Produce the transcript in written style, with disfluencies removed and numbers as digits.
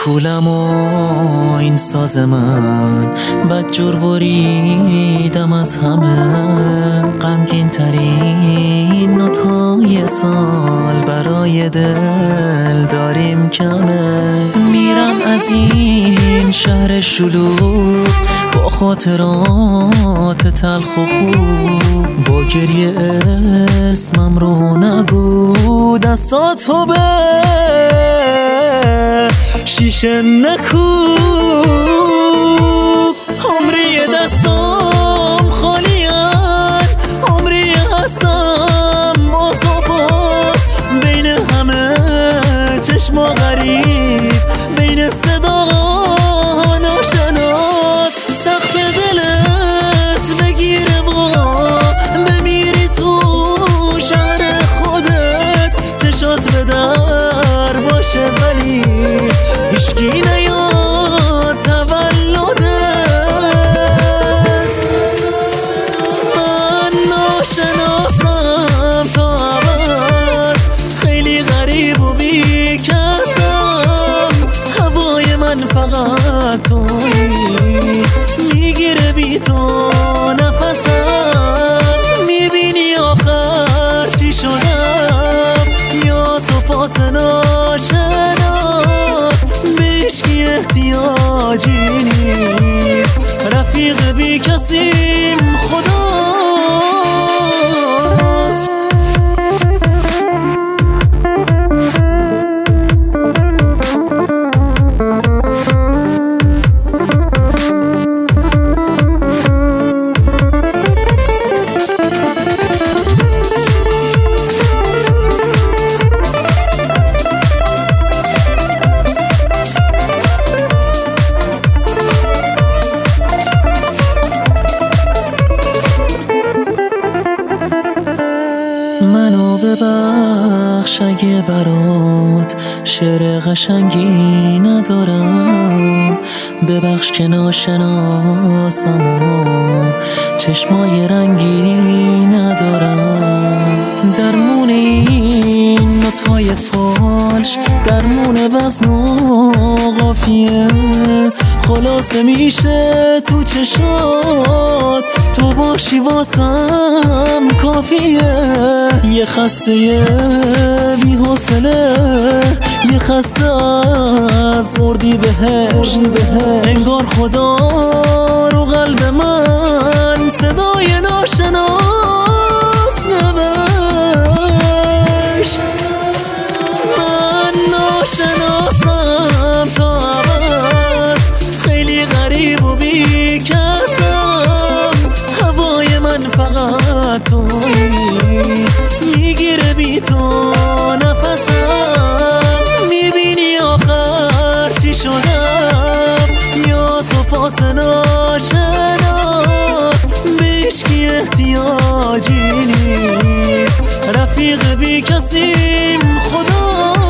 کولم و این ساز من بدجور بریدم از همه، غمگین ترین نوت‌های سال برای دل داریم کمه. میرم از این شهر شلوغ با خاطرات تلخ و خوب، با گریه اسمم رو نگو، دستاتو به شیشه نکوب. عمری دستام خالیان، عمری هستم آزاپاس، بین همه چشما غریب، بین صدا ناشناس. سخت دلت بگیره با بمیری تو شهر خودت، چشات به در باشه ولی هیچکی نیاد تولدت. من ناشناسم تا ابد، خیلی غریب و بی‌کسم، هوای من فقط تویی، میگیره بی تو نفسم. میبینی آخر چی شدم، یا سپاس ناشناس، بهشکی احتیاجی نیست، رفیق بی کسیم خداست. منو ببخش اگه برات شعر قشنگی ندارم، ببخش که ناشناسم و چشمای رنگی ندارم. درمون این نوت‌های فالش، درمون وزن و قافیه، خلاصه میشه تو چشات، تو باشی واسم کافیه. یه خسته بی حوصله، یه خسته از اردی بهشت، انگار خدا رو قلب من صدای ناشناس نوشت. من ناشناسم تا ابد، خیلی غریب و بی‌کسم، هوای من فقط تویی، میگیره بی تو نفسم. میبینی آخر چی شدم، یا سپاس ناشناس، بهشکی احتیاجی نیست، رفیق بی کسیم خدا.